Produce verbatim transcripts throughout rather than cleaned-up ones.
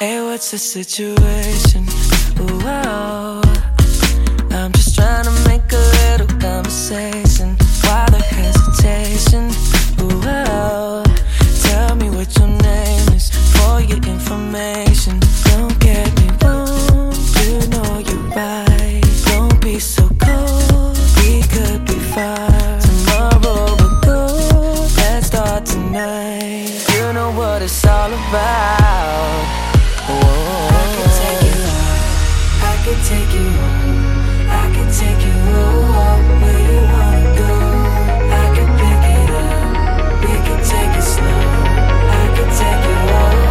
Hey, what's the situation? Ooh, oh. I'm just trying to make a little conversation. Why the hesitation? Ooh, oh. Tell me what your name is for your information. Don't get me wrong, you know you're right. Don't be so cold, we could be fine. Tomorrow we'll go, let's start tonight. You know what it's all about. I can take you out, I can take you home, I can take you home, where you wanna go. I can pick it up, we can take it slow. I can take you home,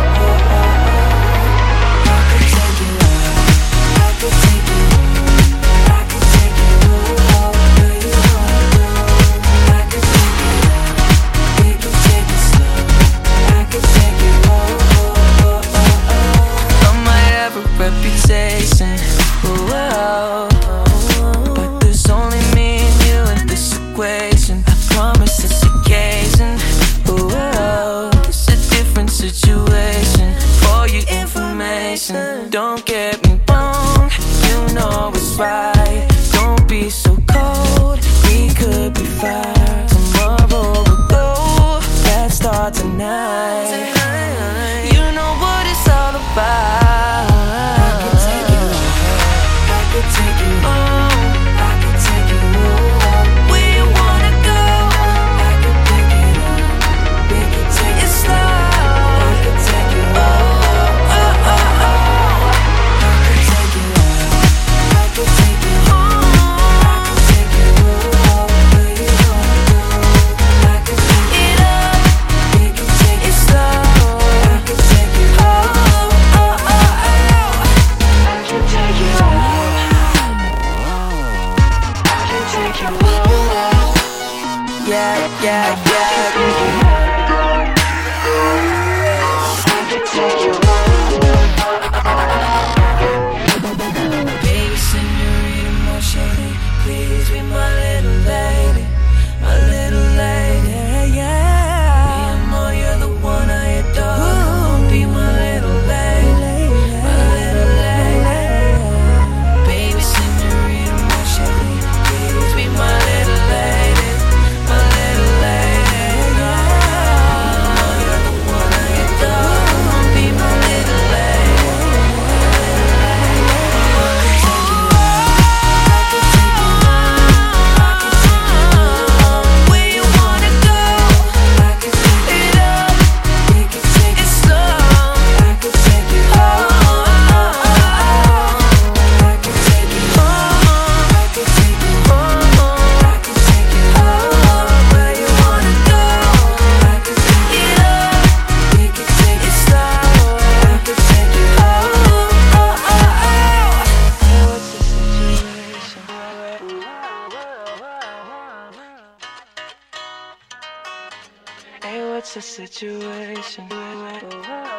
I can take you out, I can take you home, I can take you home, where you wanna go. I can pick it up, we can take it slow. I can take you home. Reputation, whoa, but there's only me and you in this equation. I promise this occasion, whoa, it's a different situation. For your information, don't get me wrong, you know it's right. Don't be so cold, we could be fine. Tomorrow we'll go, let's start tonight. You know what it's all about. Yeah, yeah, yeah. Baby, senorita, more shady. Please be my little lady, my little lady, yeah. Me and more, you're the one I adore. Come on, be my little lady, my little lady. Baby, senorita, more shady. Please be my little lady. Hey, what's the situation?